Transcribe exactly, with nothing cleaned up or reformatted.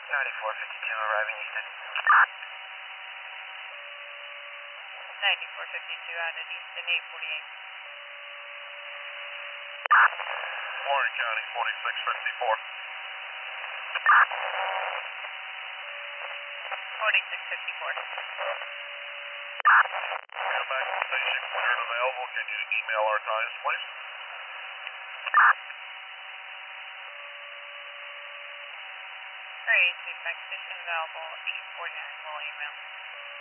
ninety-four fifty-two arriving Easton. ninety-four fifty-two out at Easton, eight forty-eight. Warren County, forty-six fifty-four. forty-six fifty-four. Come back to the station clear and available. Can you email our times, please? Great, feedback station available, eight forty-nine, we'll email.